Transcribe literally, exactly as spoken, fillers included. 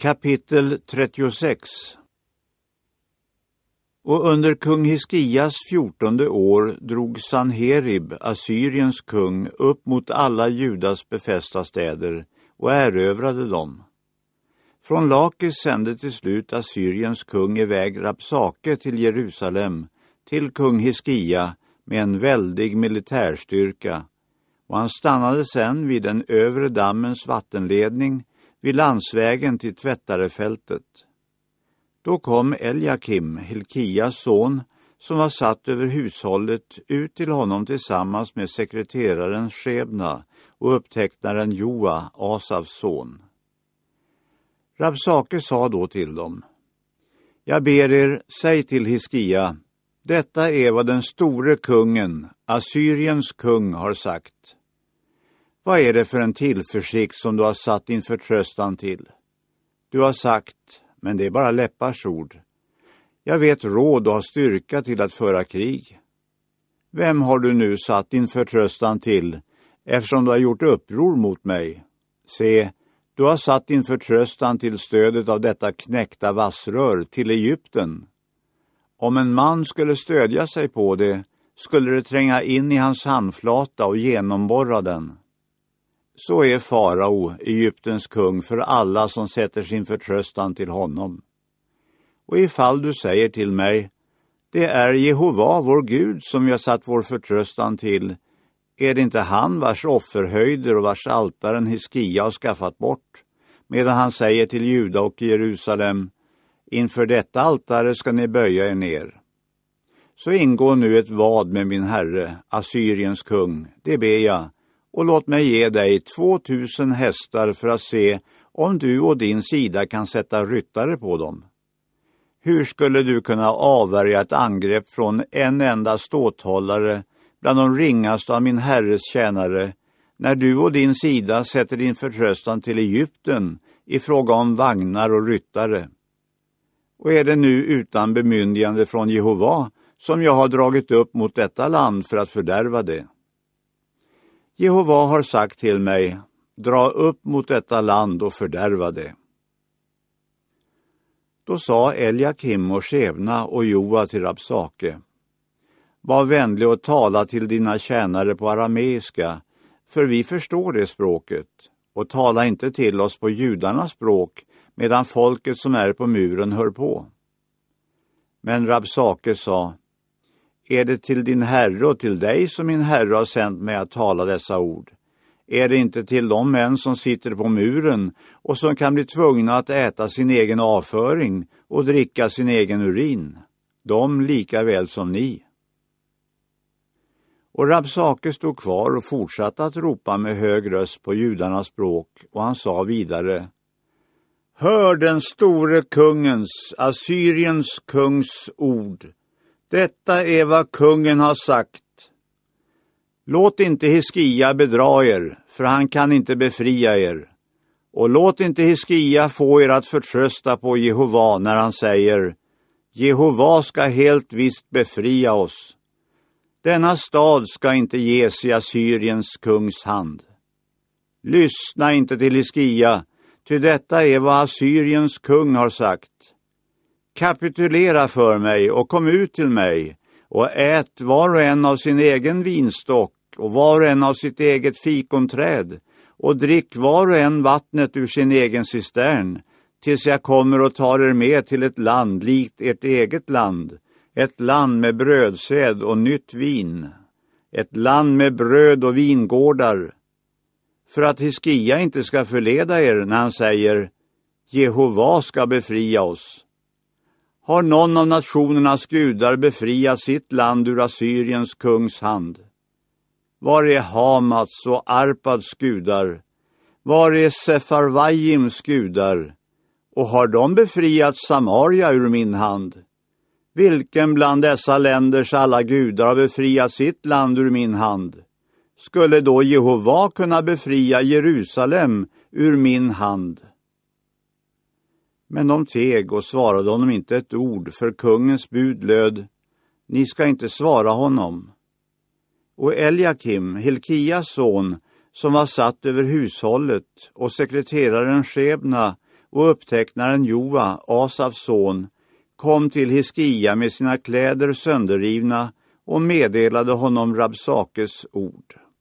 Kapitel trettiosex. Och under kung Hiskias fjortonde år drog Sanherib, Assyriens kung, upp mot alla Judas befästa städer och erövrade dem. Från Lakis sände till slut Assyriens kung iväg Rapsake till Jerusalem, till kung Hiskia med en väldig militärstyrka, och han stannade sen vid den övre dammens vattenledning vid landsvägen till Tvättarefältet. Då kom Eliakim, Hilkias son, som var satt över hushållet, ut till honom tillsammans med sekreteraren Shebna och upptecknaren Joa, Asafs son. Rapsake sa då till dem: Jag ber er, säg till Hiskia, detta är vad den store kungen, Assyriens kung, har sagt. Vad är det för en tillförsikt som du har satt din förtröstan till? Du har sagt, men det är bara läppars ord. Jag vet råd och har styrka till att föra krig. Vem har du nu satt din förtröstan till, eftersom du har gjort uppror mot mig? Se, du har satt din förtröstan till stödet av detta knäckta vassrör till Egypten. Om en man skulle stödja sig på det, skulle det tränga in i hans handflata och genomborra den. Så är farao, Egyptens kung, för alla som sätter sin förtröstan till honom. Och ifall du säger till mig, det är Jehova vår Gud som vi har satt vår förtröstan till, är det inte han vars offerhöjder och vars altaren Hiskia har skaffat bort, medan han säger till Juda och Jerusalem, inför detta altare ska ni böja er ner. Så ingår nu ett vad med min herre, Assyriens kung, det ber jag, och låt mig ge dig två tusen hästar för att se om du och din sida kan sätta ryttare på dem. Hur skulle du kunna avvärja ett angrepp från en enda ståthållare bland de ringaste av min herres tjänare, när du och din sida sätter din förtröstan till Egypten i fråga om vagnar och ryttare? Och är det nu utan bemyndigande från Jehova som jag har dragit upp mot detta land för att fördärva det? Jehova har sagt till mig, dra upp mot detta land och fördärva det. Då sa Eliakim och Shebna och Joa till Rapsake, var vänlig och tala till dina tjänare på arameiska, för vi förstår det språket, och tala inte till oss på judarnas språk, medan folket som är på muren hör på. Men Rapsake sa, är det till din herre och till dig som min herre har sänt mig att tala dessa ord? Är det inte till de män som sitter på muren och som kan bli tvungna att äta sin egen avföring och dricka sin egen urin? De lika väl som ni. Och Rapsake stod kvar och fortsatte att ropa med hög röst på judarnas språk, och han sa vidare, hör den store kungens, Assyriens kungs ord. Detta är vad kungen har sagt. Låt inte Hiskia bedra er, för han kan inte befria er. Och låt inte Hiskia få er att förtrösta på Jehova när han säger, Jehova ska helt visst befria oss. Denna stad ska inte ges i Assyriens kungs hand. Lyssna inte till Hiskia, ty detta är vad Assyriens kung har sagt. Kapitulera för mig och kom ut till mig och ät var och en av sin egen vinstock och var och en av sitt eget fikonträd och drick var och en vattnet ur sin egen cistern tills jag kommer och tar er med till ett land likt ert eget land, ett land med brödsäd och nytt vin, ett land med bröd och vingårdar, för att Hiskia inte ska förleda er när han säger, Jehova ska befria oss. Har någon av nationernas gudar befriat sitt land ur Assyriens kungs hand? Var är Hamats och Arpads gudar? Var är Sefarvajims gudar? Och har de befriat Samaria ur min hand? Vilken bland dessa länders alla gudar har befriat sitt land ur min hand? Skulle då Jehova kunna befria Jerusalem ur min hand? Men de teg och svarade honom inte ett ord, för kungens bud löd, ni ska inte svara honom. Och Eliakim, Hilkias son, som var satt över hushållet, och sekreteraren Shebna och upptecknaren Joa, Asafs son, kom till Hiskia med sina kläder sönderrivna och meddelade honom Rabsakes ord.